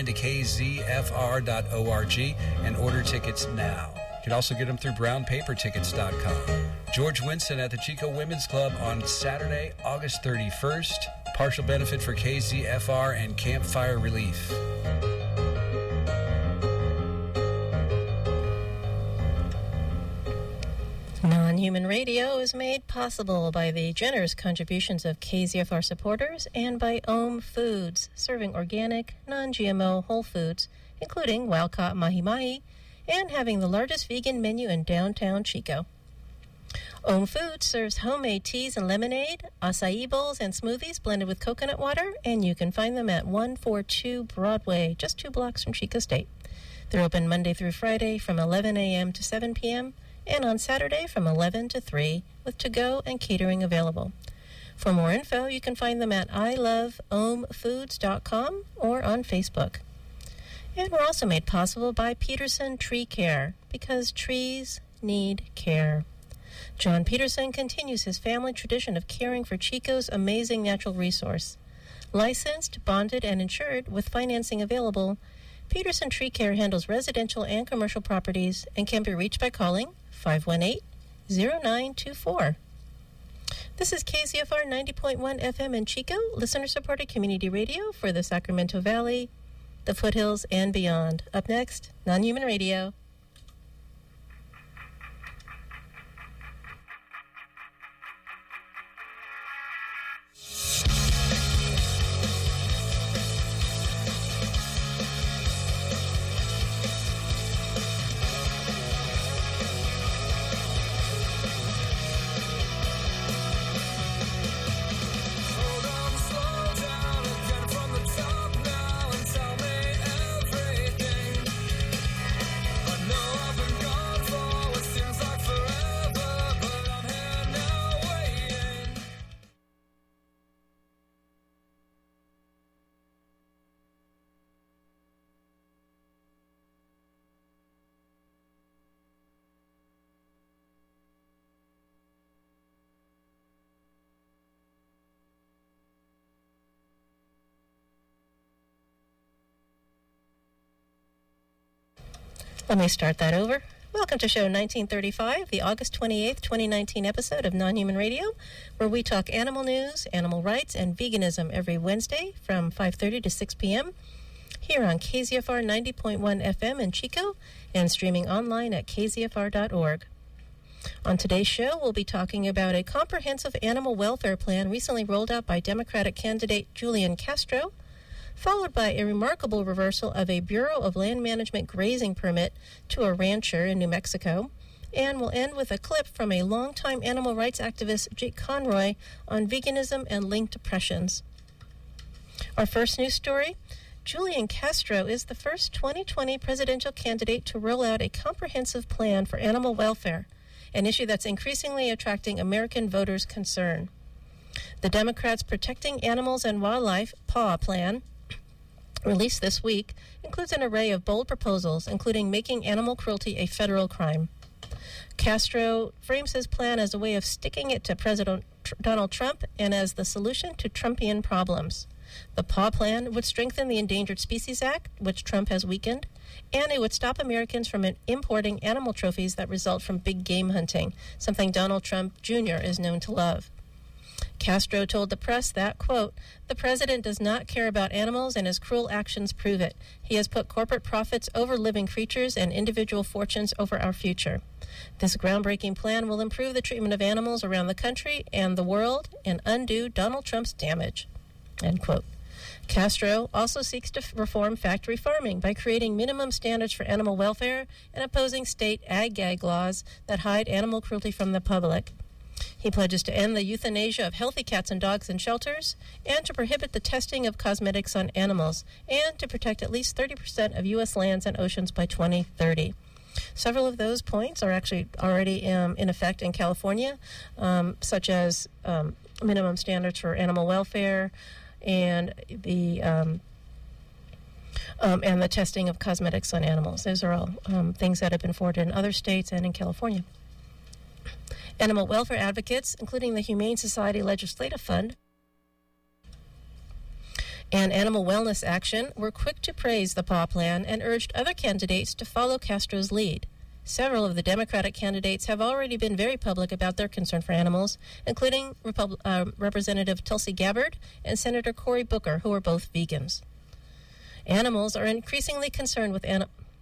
online to kzfr.org and order tickets now. You can also get them through brownpapertickets.com. George Winston at the Chico Women's Club on Saturday, August 31st. Partial benefit for KZFR and Campfire Relief. Non-Human Radio is made possible by the generous contributions of KZFR supporters and by Ohm Foods, serving organic, non-GMO whole foods, including wild-caught mahi-mahi, and having the largest vegan menu in downtown Chico. Ohm Foods serves homemade teas and lemonade, acai bowls, and smoothies blended with coconut water, and you can find them at 142 Broadway, just 2 blocks from Chico State. They're open Monday through Friday from 11 a.m. to 7 p.m., and on Saturday from 11 to 3, with to-go and catering available. For more info, you can find them at iloveohmfoods.com or on Facebook. And we're also made possible by Peterson Tree Care, because trees need care. John Peterson continues his family tradition of caring for Chico's amazing natural resource. Licensed, bonded, and insured with financing available, Peterson Tree Care handles residential and commercial properties and can be reached by calling 518-0924. This is KZFR 90.1 FM in Chico, listener-supported community radio for the Sacramento Valley, the foothills, and beyond. Up next, Non-Human Radio. Let me start that over. Welcome to show 1935, the August 28th, 2019 episode of Non-Human Radio, where we talk animal news, animal rights, and veganism every Wednesday from 5:30 to 6 p.m. here on KZFR 90.1 FM in Chico and streaming online at kzfr.org. On today's show, we'll be talking about a comprehensive animal welfare plan recently rolled out by Democratic candidate Julian Castro, followed by a remarkable reversal of a Bureau of Land Management grazing permit to a rancher in New Mexico, and we'll end with a clip from a longtime animal rights activist, Jake Conroy, on veganism and linked depressions. Our first news story: Julian Castro is the first 2020 presidential candidate to roll out a comprehensive plan for animal welfare, an issue that's increasingly attracting American voters' concern. The Democrats' Protecting Animals and Wildlife, PAW plan, released this week, includes an array of bold proposals, including making animal cruelty a federal crime. Castro frames his plan as a way of sticking it to President Donald Trump and as the solution to Trumpian problems. The PAW plan would strengthen the Endangered Species Act, which Trump has weakened, and it would stop Americans from importing animal trophies that result from big game hunting, something Donald Trump Jr. is known to love. Castro told the press that, quote, "The president does not care about animals and his cruel actions prove it. He has put corporate profits over living creatures and individual fortunes over our future. This groundbreaking plan will improve the treatment of animals around the country and the world and undo Donald Trump's damage," end quote. Castro also seeks to reform factory farming by creating minimum standards for animal welfare and opposing state ag-gag laws that hide animal cruelty from the public. He pledges to end the euthanasia of healthy cats and dogs in shelters and to prohibit the testing of cosmetics on animals and to protect at least 30% of U.S. lands and oceans by 2030. Several of those points are actually already in effect in California, such as minimum standards for animal welfare and the testing of cosmetics on animals. Those are all things that have been forwarded in other states and in California. Animal welfare advocates, including the Humane Society Legislative Fund and Animal Wellness Action were quick to praise the PAW plan and urged other candidates to follow Castro's lead. Several of the Democratic candidates have already been very public about their concern for animals, including Representative Tulsi Gabbard and Senator Cory Booker, who are both vegans. Americans are increasingly concerned with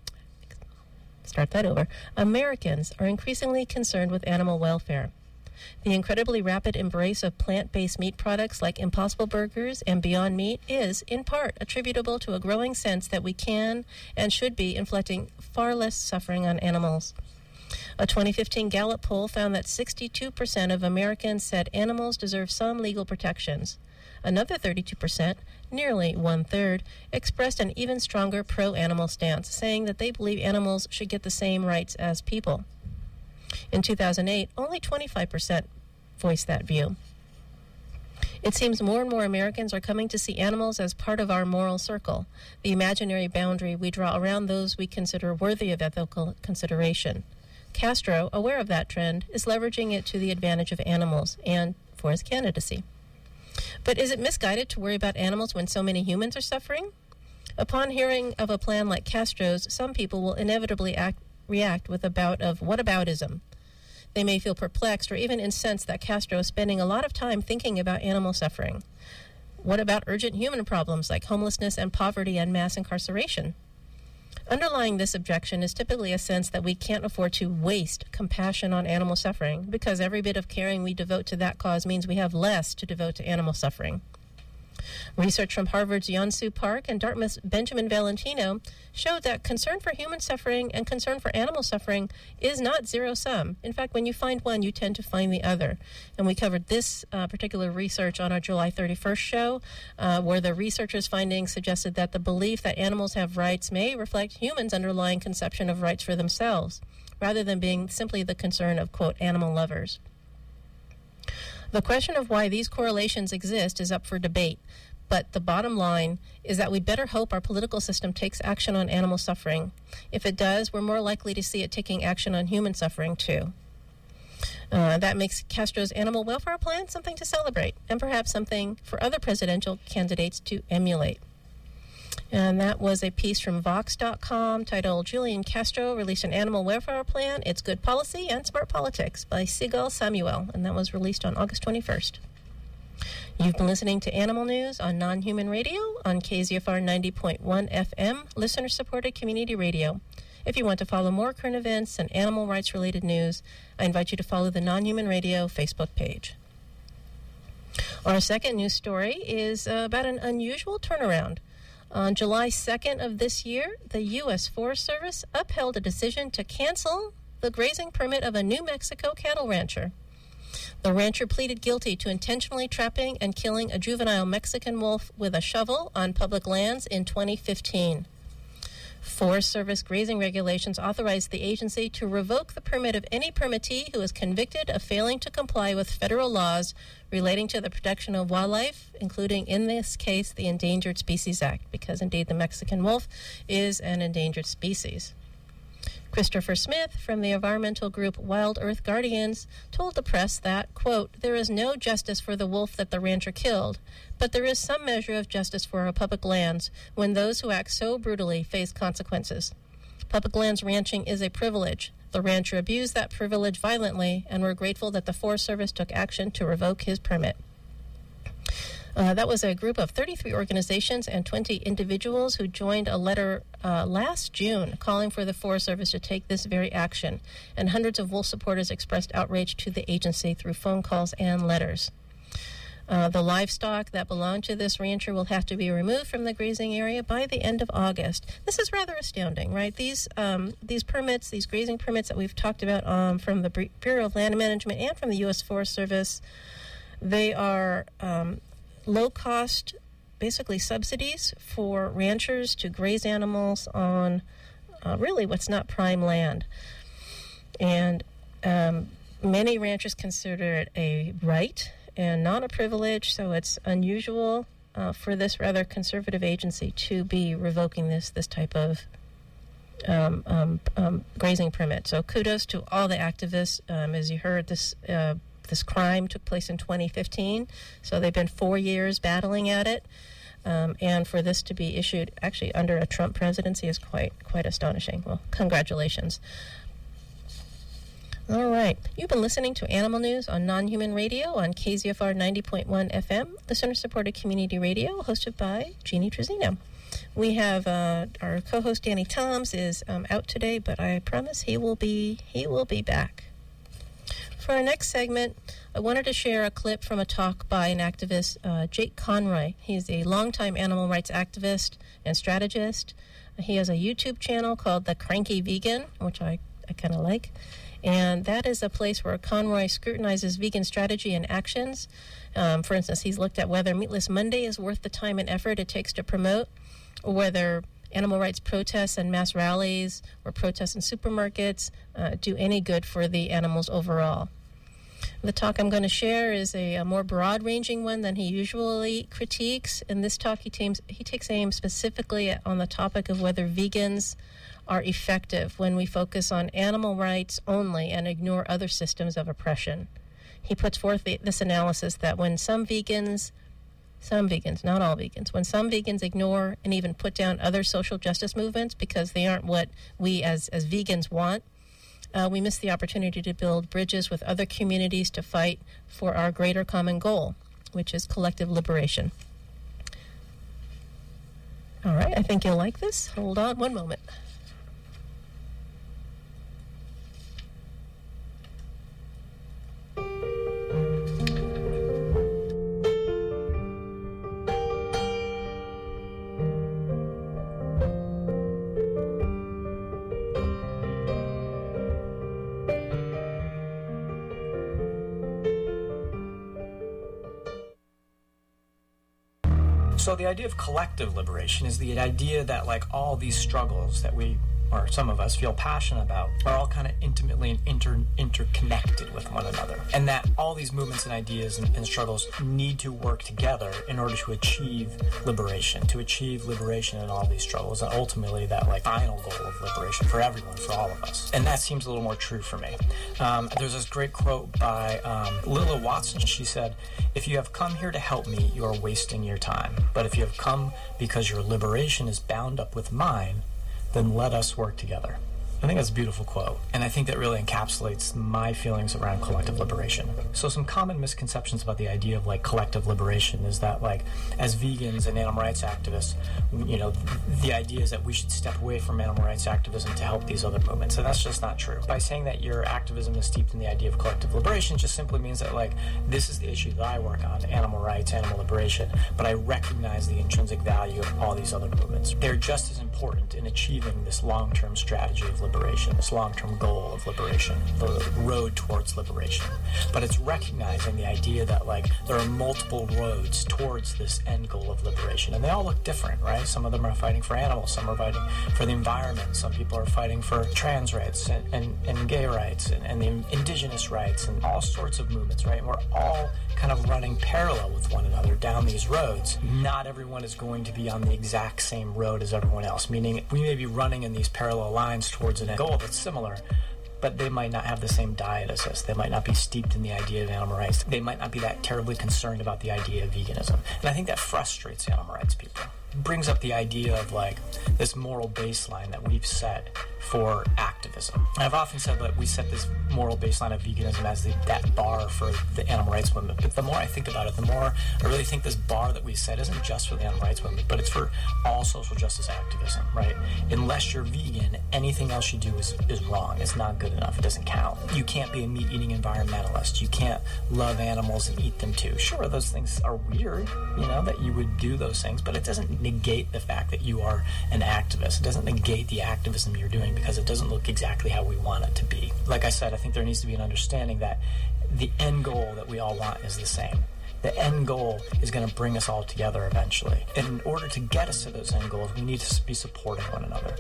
animal welfare. The incredibly rapid embrace of plant-based meat products like Impossible Burgers and Beyond Meat is, in part, attributable to a growing sense that we can and should be inflicting far less suffering on animals. A 2015 Gallup poll found that 62% of Americans said animals deserve some legal protections. Another 32%, nearly one-third, expressed an even stronger pro-animal stance, saying that they believe animals should get the same rights as people. In 2008, only 25% voiced that view. It seems more and more Americans are coming to see animals as part of our moral circle, the imaginary boundary we draw around those we consider worthy of ethical consideration. Castro, aware of that trend, is leveraging it to the advantage of animals and for his candidacy. But is it misguided to worry about animals when so many humans are suffering? Upon hearing of a plan like Castro's, some people will inevitably react with a bout of whataboutism. They may feel perplexed or even incensed that Castro is spending a lot of time thinking about animal suffering. What about urgent human problems like homelessness and poverty and mass incarceration? Underlying this objection is typically a sense that we can't afford to waste compassion on animal suffering because every bit of caring we devote to that cause means we have less to devote to animal suffering. Research from Harvard's Yeonsu Park and Dartmouth's Benjamin Valentino showed that concern for human suffering and concern for animal suffering is not zero-sum. In fact, when you find one, you tend to find the other. And we covered this particular research on our July 31st show, where the researchers' findings suggested that the belief that animals have rights may reflect humans' underlying conception of rights for themselves, rather than being simply the concern of, quote, animal lovers. The question of why these correlations exist is up for debate, but the bottom line is that we'd better hope our political system takes action on animal suffering. If it does, we're more likely to see it taking action on human suffering, too. That makes Castro's animal welfare plan something to celebrate, and perhaps something for other presidential candidates to emulate. And that was a piece from Vox.com titled Julian Castro Released an Animal Welfare Plan, It's Good Policy and Smart Politics by Sigal Samuel, and that was released on August 21st. You've been listening to Animal News on Non-Human Radio on KZFR 90.1 FM, listener-supported community radio. If you want to follow more current events and animal rights-related news, I invite you to follow the Non-Human Radio Facebook page. Our second news story is about an unusual turnaround. On July 2nd of this year, the U.S. Forest Service upheld a decision to cancel the grazing permit of a New Mexico cattle rancher. The rancher pleaded guilty to intentionally trapping and killing a juvenile Mexican wolf with a shovel on public lands in 2015. Forest Service grazing regulations authorized the agency to revoke the permit of any permittee who is convicted of failing to comply with federal laws relating to the protection of wildlife, including, in this case, the Endangered Species Act, because indeed the Mexican wolf is an endangered species. Christopher Smith from the environmental group Wild Earth Guardians told the press that, quote, there is no justice for the wolf that the rancher killed, but there is some measure of justice for our public lands when those who act so brutally face consequences. Public lands ranching is a privilege. The rancher abused that privilege violently, and we're grateful that the Forest Service took action to revoke his permit. That was a group of 33 organizations and 20 individuals who joined a letter last June calling for the Forest Service to take this very action, and hundreds of wolf supporters expressed outrage to the agency through phone calls and letters. The livestock that belonged to this rancher will have to be removed from the grazing area by the end of August. This is rather astounding, right? These permits, these grazing permits that we've talked about from the Bureau of Land Management and from the U.S. Forest Service, they are low-cost, basically subsidies for ranchers to graze animals on really what's not prime land. And many ranchers consider it a right and not a privilege, so it's unusual for this rather conservative agency to be revoking this type of grazing permit. So kudos to all the activists. As you heard, this crime took place in 2015, so they've been 4 years battling at it. And for this to be issued actually under a Trump presidency is quite astonishing. Well, congratulations. All right. You've been listening to Animal News on Non-Human Radio on KZFR 90.1 FM, listener-supported community radio, hosted by Jeannie Trezino. We have our co-host Danny Toms is out today, but I promise he will be back. For our next segment, I wanted to share a clip from a talk by an activist, Jake Conroy. He's a longtime animal rights activist and strategist. He has a YouTube channel called The Cranky Vegan, which I kind of like. And that is a place where Conroy scrutinizes vegan strategy and actions. For instance, he's looked at whether Meatless Monday is worth the time and effort it takes to promote, or whether animal rights protests and mass rallies or protests in supermarkets do any good for the animals overall. The talk I'm going to share is a more broad-ranging one than he usually critiques. In this talk, he takes aim specifically on the topic of whether vegans are effective when we focus on animal rights only and ignore other systems of oppression. He puts forth this analysis that when some vegans, not all vegans, when some vegans ignore and even put down other social justice movements because they aren't what we as vegans want, we miss the opportunity to build bridges with other communities to fight for our greater common goal, which is collective liberation. All right, I think you'll like this. Hold on one moment. So the idea of collective liberation is the idea that like all these struggles that we, or some of us, feel passionate about are all kind of intimately and interconnected with one another. And that all these movements and ideas and struggles need to work together in order to achieve liberation in all these struggles, and ultimately that like final goal of liberation for everyone, for all of us. And that seems a little more true for me. There's this great quote by Lilla Watson. She said, "If you have come here to help me, you are wasting your time. But if you have come because your liberation is bound up with mine, then let us work together." I think that's a beautiful quote, and I think that really encapsulates my feelings around collective liberation. So some common misconceptions about the idea of like collective liberation is that like as vegans and animal rights activists, you know, the idea is that we should step away from animal rights activism to help these other movements, and that's just not true. By saying that your activism is steeped in the idea of collective liberation just simply means that like this is the issue that I work on, animal rights, animal liberation, but I recognize the intrinsic value of all these other movements. They're just as important in achieving this long-term strategy of liberation, this long-term goal of liberation, the road towards liberation. But it's recognizing the idea that like there are multiple roads towards this end goal of liberation, and they all look different, right? Some of them are fighting for animals, some are fighting for the environment, some people are fighting for trans rights and gay rights and the indigenous rights and all sorts of movements, right? And we're all kind of running parallel with one another down these roads. Not everyone is going to be on the exact same road as everyone else, meaning we may be running in these parallel lines towards a goal that's similar, but they might not have the same diet as us. They might not be steeped in the idea of animal rights. They might not be that terribly concerned about the idea of veganism. And I think that frustrates animal rights people. It brings up the idea of like this moral baseline that we've set for activism. And I've often said that we set this moral baseline of veganism as that bar for the animal rights movement. But the more I think about it, the more I really think this bar that we set isn't just for the animal rights movement, but it's for all social justice activism, right? Unless you're vegan, anything else you do is wrong. It's not good enough. It doesn't count. You can't be a meat-eating environmentalist. You can't love animals and eat them too. Sure, those things are weird, you know, that you would do those things, but it doesn't negate the fact that you are an activist. It doesn't negate the activism you're doing because it doesn't look exactly how we want it to be. Like I said, I think there needs to be an understanding that the end goal that we all want is the same. The end goal is going to bring us all together eventually. And in order to get us to those end goals, we need to be supporting one another.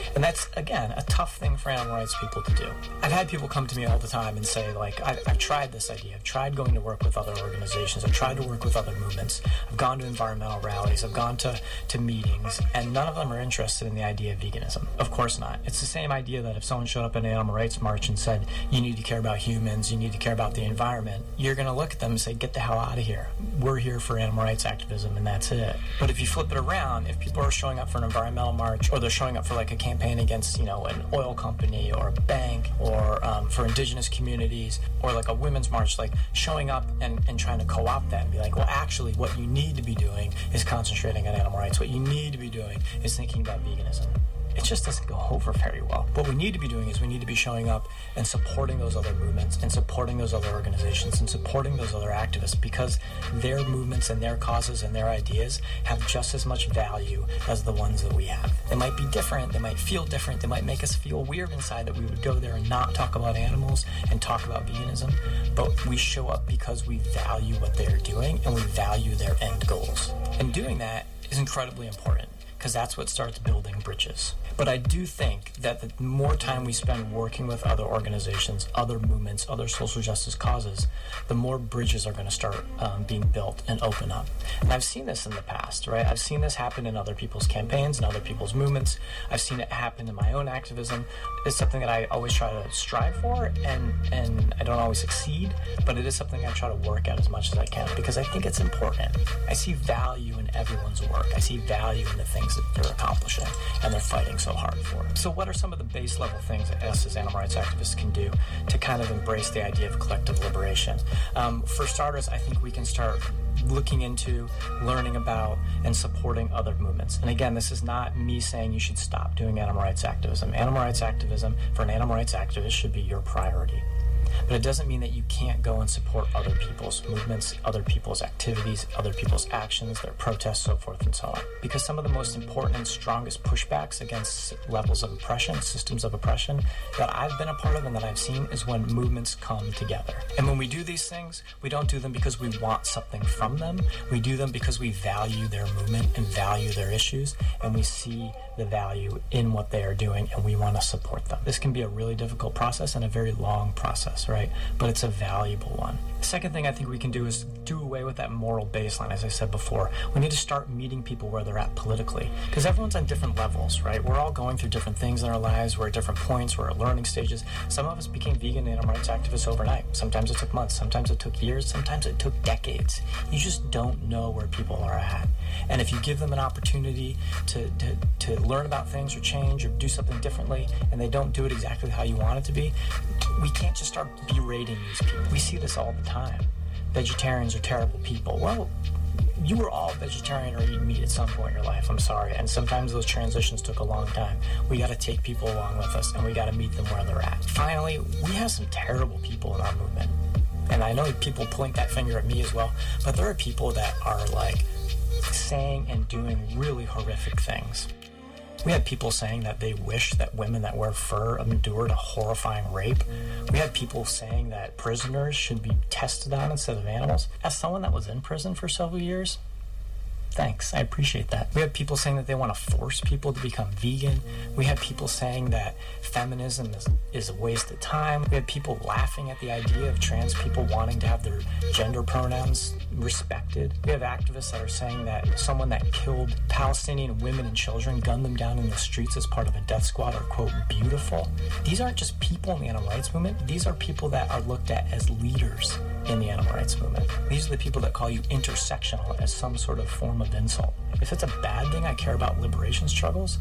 And that's, again, a tough thing for animal rights people to do. I've had people come to me all the time and say, like, I've tried this idea. I've tried going to work with other organizations. I've tried to work with other movements. I've gone to environmental rallies. I've gone to meetings. And none of them are interested in the idea of veganism. Of course not. It's the same idea that if someone showed up at an animal rights march and said, you need to care about humans, you need to care about the environment, you're going to look at them and say, get the hell out of here. We're here for animal rights activism, and that's it. But if you flip it around, if people are showing up for an environmental march, or they're showing up for like a campaign against, an oil company or a bank, or for indigenous communities, or like a women's march, like showing up and trying to co-opt that and be like, well, actually, what you need to be doing is concentrating on animal rights. What you need to be doing is thinking about veganism. It just doesn't go over very well. What we need to be doing is we need to be showing up and supporting those other movements and supporting those other organizations and supporting those other activists, because their movements and their causes and their ideas have just as much value as the ones that we have. They might be different, they might feel different, they might make us feel weird inside that we would go there and not talk about animals and talk about veganism, but we show up because we value what they're doing and we value their end goals. And doing that is incredibly important, because that's what starts building bridges. But I do think that the more time we spend working with other organizations, other movements, other social justice causes, the more bridges are going to start being built and open up. And I've seen this in the past, right? I've seen this happen in other people's campaigns and other people's movements. I've seen it happen in my own activism. It's something that I always try to strive for, and I don't always succeed, but it is something I try to work at as much as I can, because I think it's important. I see value in everyone's work. I see value in the things that they're accomplishing, and they're fighting so hard for it. So what are some of the base level things that us as animal rights activists can do to kind of embrace the idea of collective liberation? For starters, I think we can start looking into, learning about, and supporting other movements. And again, this is not me saying you should stop doing animal rights activism. Animal rights activism for an animal rights activist should be your priority. But it doesn't mean that you can't go and support other people's movements, other people's activities, other people's actions, their protests, so forth and so on. Because some of the most important and strongest pushbacks against levels of oppression, systems of oppression, that I've been a part of and that I've seen is when movements come together. And when we do these things, we don't do them because we want something from them. We do them because we value their movement and value their issues, and we see the value in what they are doing, and we want to support them. This can be a really difficult process and a very long process, right? But it's a valuable one. The second thing I think we can do is do away with that moral baseline, as I said before. We need to start meeting people where they're at politically, because everyone's on different levels, right? We're all going through different things in our lives. We're at different points. We're at learning stages. Some of us became vegan and animal rights activists overnight. Sometimes it took months. Sometimes it took years. Sometimes it took decades. You just don't know where people are at. And if you give them an opportunity to learn about things or change or do something differently, and they don't do it exactly how you want it to be, we can't just start berating these people. We see this all the time. Vegetarians are terrible people. Well, you were all vegetarian or eating meat at some point in your life, I'm sorry. And sometimes those transitions took a long time. We got to take people along with us, and we got to meet them where they're at. Finally, we have some terrible people in our movement. And I know people point that finger at me as well, but there are people that are like saying and doing really horrific things. We had people saying that they wish that women that wear fur endured a horrifying rape. We had people saying that prisoners should be tested on instead of animals. As someone that was in prison for several years, thanks, I appreciate that. We had people saying that they want to force people to become vegan. We had people saying that feminism is a waste of time. We had people laughing at the idea of trans people wanting to have their gender pronouns respected. We have activists that are saying that someone that killed Palestinian women and children, gunned them down in the streets as part of a death squad are, quote, beautiful. These aren't just people in the animal rights movement. These are people that are looked at as leaders in the animal rights movement. These are the people that call you intersectional as some sort of form of insult. If it's a bad thing I care about liberation struggles,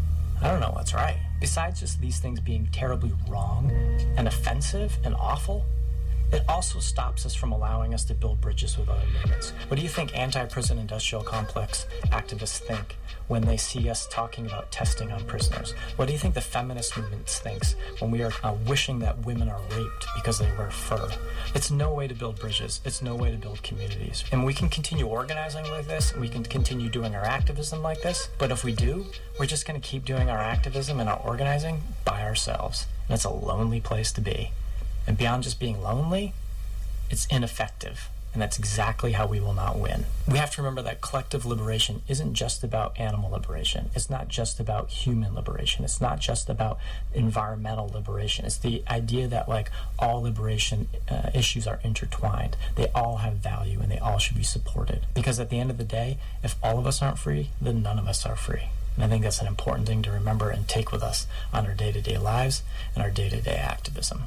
I don't know what's right. Besides just these things being terribly wrong and offensive and awful, it also stops us from allowing us to build bridges with other movements. What do you think anti-prison industrial complex activists think when they see us talking about testing on prisoners? What do you think the feminist movement thinks when we are wishing that women are raped because they wear fur? It's no way to build bridges. It's no way to build communities. And we can continue organizing like this. We can continue doing our activism like this. But if we do, we're just going to keep doing our activism and our organizing by ourselves. And it's a lonely place to be. And beyond just being lonely, it's ineffective. And that's exactly how we will not win. We have to remember that collective liberation isn't just about animal liberation. It's not just about human liberation. It's not just about environmental liberation. It's the idea that like all liberation issues are intertwined. They all have value and they all should be supported. Because at the end of the day, if all of us aren't free, then none of us are free. And I think that's an important thing to remember and take with us on our day-to-day lives and our day-to-day activism.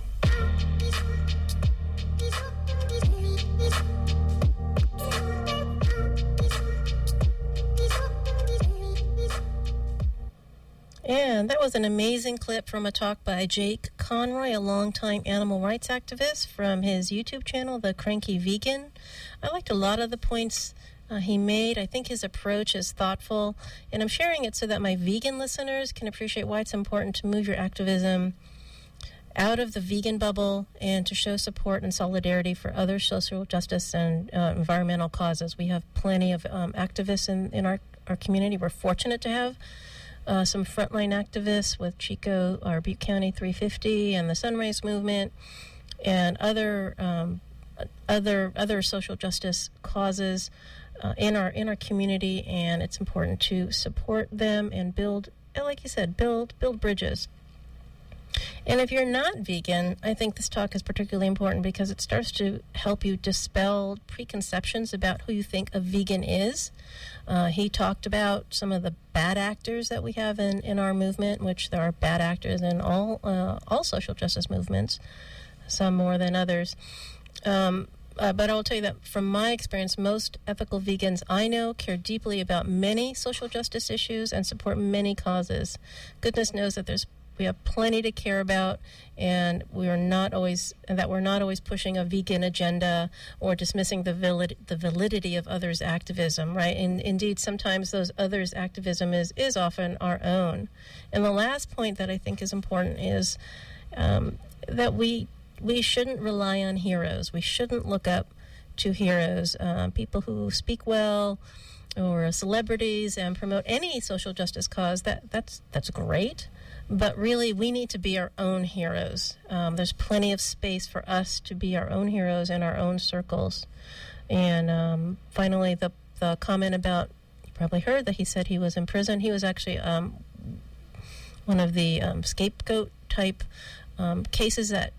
And that was an amazing clip from a talk by Jake Conroy, a longtime animal rights activist, from his YouTube channel, The Cranky Vegan. I liked a lot of the points he made. I think his approach is thoughtful, and I'm sharing it so that my vegan listeners can appreciate why it's important to move your activism out of the vegan bubble and to show support and solidarity for other social justice and environmental causes. We have plenty of activists in our community. We're fortunate to have some frontline activists with Chico, our Butte County 350, and the Sunrise Movement, and other social justice causes in our community. And it's important to support them and build, like you said, build bridges. And if you're not vegan, I think this talk is particularly important because it starts to help you dispel preconceptions about who you think a vegan is. He talked about some of the bad actors that we have in our movement, which there are bad actors in all social justice movements, some more than others. But I'll tell you that from my experience, most ethical vegans I know care deeply about many social justice issues and support many causes. Goodness knows that we have plenty to care about, and we're not always pushing a vegan agenda or dismissing the validity of others' activism, right? And indeed, sometimes those others' activism is often our own. And the last point that I think is important is that we shouldn't rely on heroes. We shouldn't look up to heroes, people who speak well, or celebrities, and promote any social justice cause. That's great. But really, we need to be our own heroes. There's plenty of space for us to be our own heroes in our own circles. And finally, the comment about, you probably heard that he said he was in prison. He was actually one of the scapegoat-type cases that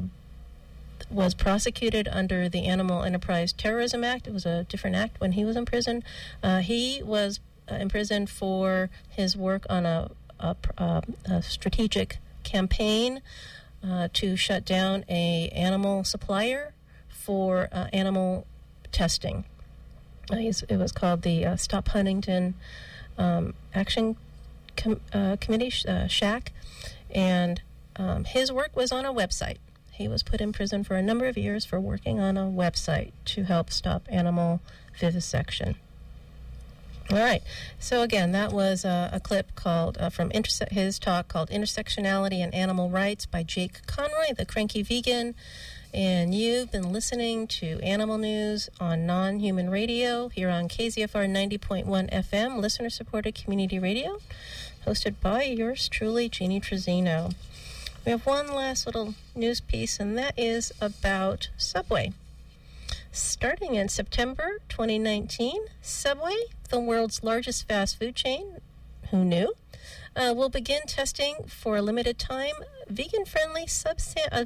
was prosecuted under the Animal Enterprise Terrorism Act. It was a different act when he was in prison. He was in prison for his work on a strategic campaign to shut down a animal supplier for animal testing. It was called the Stop Huntington Action Committee, SHAC, and his work was on a website. He was put in prison for a number of years for working on a website to help stop animal vivisection. All right. So again, that was a clip called from his talk called "Intersectionality and Animal Rights" by Jake Conroy, the Cranky Vegan. And you've been listening to Animal News on Non-Human Radio here on KZFR 90.1 FM, listener-supported community radio, hosted by yours truly, Jeannie Trezino. We have one last little news piece, and that is about Subway. Starting in September 2019, Subway, the world's largest fast food chain, who knew, will begin testing for a limited time a vegan-friendly sub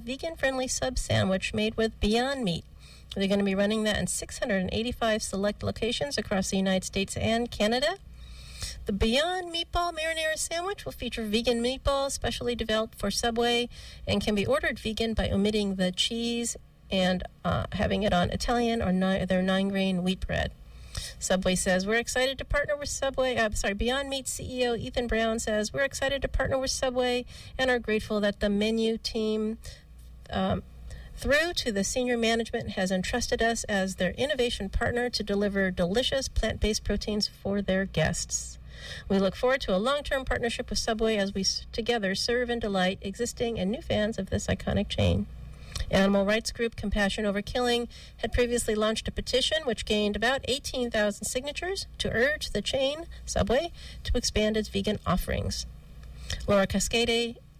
sandwich made with Beyond Meat. They're going to be running that in 685 select locations across the United States and Canada. The Beyond Meatball Marinara Sandwich will feature vegan meatballs specially developed for Subway and can be ordered vegan by omitting the cheese and having it on Italian or their 9-grain wheat bread. Subway says, we're excited to partner with Beyond Meat CEO Ethan Brown says, we're excited to partner with Subway and are grateful that the menu team, through to the senior management, has entrusted us as their innovation partner to deliver delicious plant-based proteins for their guests. We look forward to a long-term partnership with Subway as we together serve and delight existing and new fans of this iconic chain. Animal rights group Compassion Over Killing had previously launched a petition which gained about 18,000 signatures to urge the chain, Subway, to expand its vegan offerings. Laura Cascade,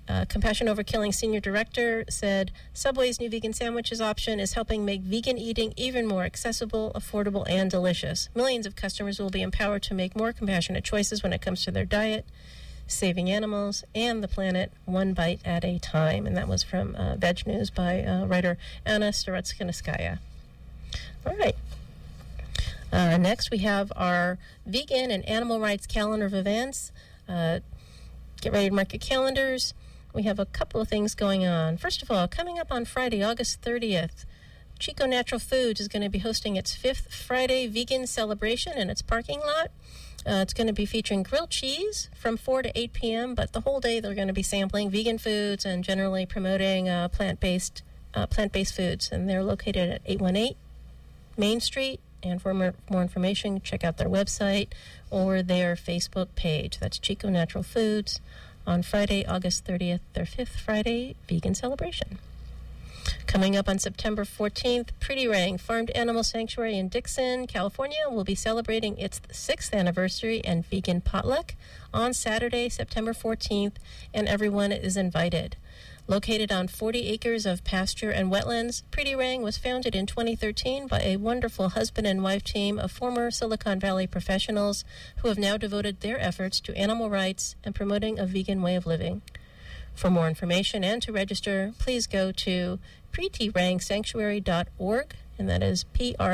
Compassion Over Killing Senior Director said, Subway's new vegan sandwiches option is helping make vegan eating even more accessible, affordable, and delicious. Millions of customers will be empowered to make more compassionate choices when it comes to their diet, saving animals and the planet one bite at a time. And that was from Veg News by writer Anna Starotskinaskaya. All right. Next, we have our vegan and animal rights calendar of events. Get ready to mark your calendars. We have a couple of things going on. First of all, coming up on Friday, August 30th, Chico Natural Foods is going to be hosting its 5th Friday vegan celebration in its parking lot. It's going to be featuring grilled cheese from 4 to 8 p.m., but the whole day they're going to be sampling vegan foods and generally promoting plant-based foods. And they're located at 818 Main Street. And for more information, check out their website or their Facebook page. That's Chico Natural Foods on Friday, August 30th, their 5th Friday vegan celebration. Coming up on September 14th, Pretty Rang Farmed Animal Sanctuary in Dixon, California, will be celebrating its 6th anniversary and vegan potluck on Saturday, September 14th, and everyone is invited. Located on 40 acres of pasture and wetlands, Pretty Rang was founded in 2013 by a wonderful husband and wife team of former Silicon Valley professionals who have now devoted their efforts to animal rights and promoting a vegan way of living. For more information and to register, please go to pretyrangsanctuary.org, and that is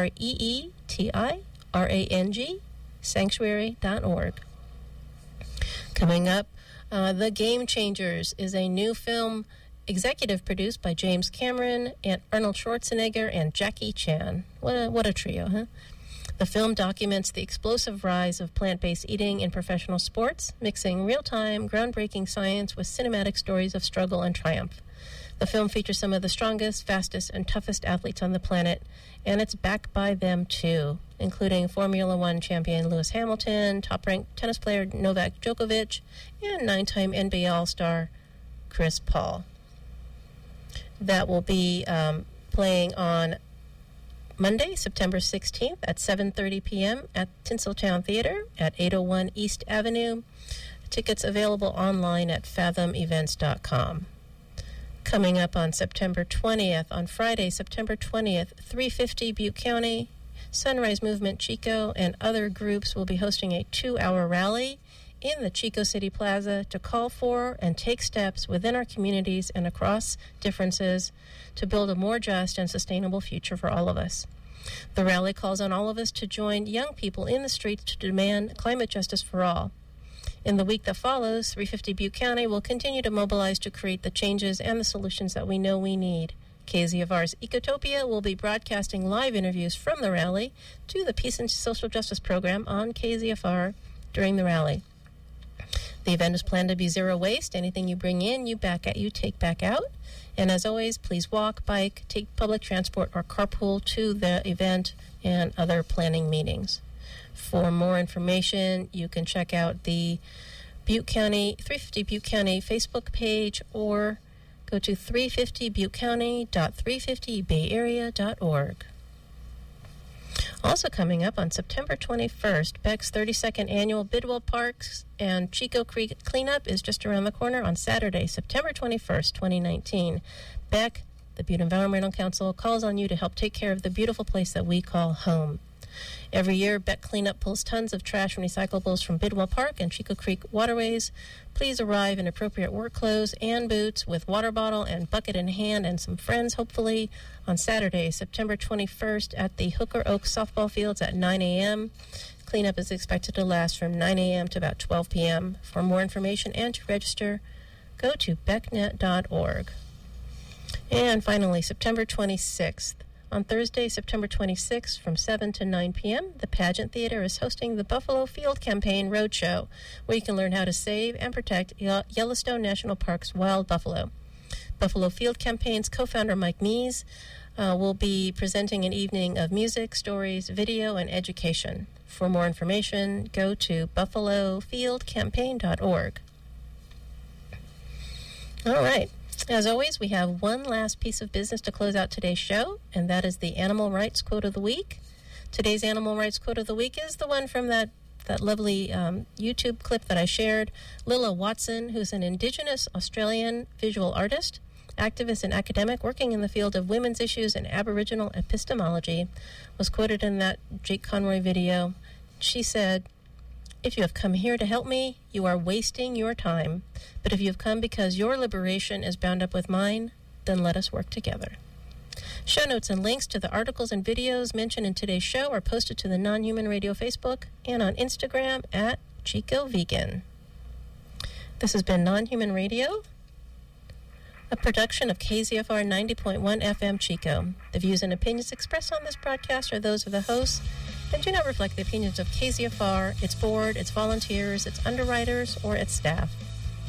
PREETIRANG, sanctuary.org. Coming up, The Game Changers is a new film executive produced by James Cameron and Arnold Schwarzenegger and Jackie Chan. What a trio, huh? The film documents the explosive rise of plant-based eating in professional sports, mixing real-time, groundbreaking science with cinematic stories of struggle and triumph. The film features some of the strongest, fastest, and toughest athletes on the planet, and it's backed by them, too, including Formula One champion Lewis Hamilton, top-ranked tennis player Novak Djokovic, and 9-time NBA All-Star Chris Paul. That will be playing on Monday, September 16th at 7:30 p.m. at Tinseltown Theater at 801 East Avenue. Tickets available online at fathomevents.com. Coming up on September 20th, on Friday, September 20th, 350 Butte County, Sunrise Movement Chico, and other groups will be hosting a 2-hour rally in the Chico City Plaza to call for and take steps within our communities and across differences to build a more just and sustainable future for all of us. The rally calls on all of us to join young people in the streets to demand climate justice for all. In the week that follows, 350 Butte County will continue to mobilize to create the changes and the solutions that we know we need. KZFR's Ecotopia will be broadcasting live interviews from the rally to the Peace and Social Justice program on KZFR during the rally. The event is planned to be zero waste. Anything you bring in, you take back out. And as always, please walk, bike, take public transport, or carpool to the event and other planning meetings. For more information, you can check out the 350 Butte County Facebook page or go to 350buttecounty.350bayarea.org. Also coming up on September 21st, Beck's 32nd annual Bidwell Parks and Chico Creek cleanup is just around the corner on Saturday, September 21st, 2019. Beck, the Butte Environmental Council, calls on you to help take care of the beautiful place that we call home. Every year, Beck Cleanup pulls tons of trash and recyclables from Bidwell Park and Chico Creek waterways. Please arrive in appropriate work clothes and boots with water bottle and bucket in hand and some friends, hopefully, on Saturday, September 21st at the Hooker Oak softball fields at 9 a.m. Cleanup is expected to last from 9 a.m. to about 12 p.m. For more information and to register, go to becknet.org. And finally, September 26th. On Thursday, September 26th, from 7 to 9 p.m., the Pageant Theater is hosting the Buffalo Field Campaign Roadshow, where you can learn how to save and protect Yellowstone National Park's wild buffalo. Buffalo Field Campaign's co-founder Mike Meese will be presenting an evening of music, stories, video, and education. For more information, go to buffalofieldcampaign.org. All right. As always, we have one last piece of business to close out today's show, and that is the Animal Rights Quote of the Week. Today's Animal Rights Quote of the Week is the one from that that lovely YouTube clip that I shared. Lilla Watson, who's an Indigenous Australian visual artist, activist and academic working in the field of women's issues and Aboriginal epistemology, was quoted in that Jake Conroy video. She said, "If you have come here to help me, you are wasting your time. But if you have come because your liberation is bound up with mine, then let us work together." Show notes and links to the articles and videos mentioned in today's show are posted to the Non-Human Radio Facebook and on Instagram at Chico Vegan. This has been Non-Human Radio, a production of KZFR 90.1 FM Chico. The views and opinions expressed on this broadcast are those of the hosts and do not reflect the opinions of KZFR, its board, its volunteers, its underwriters, or its staff.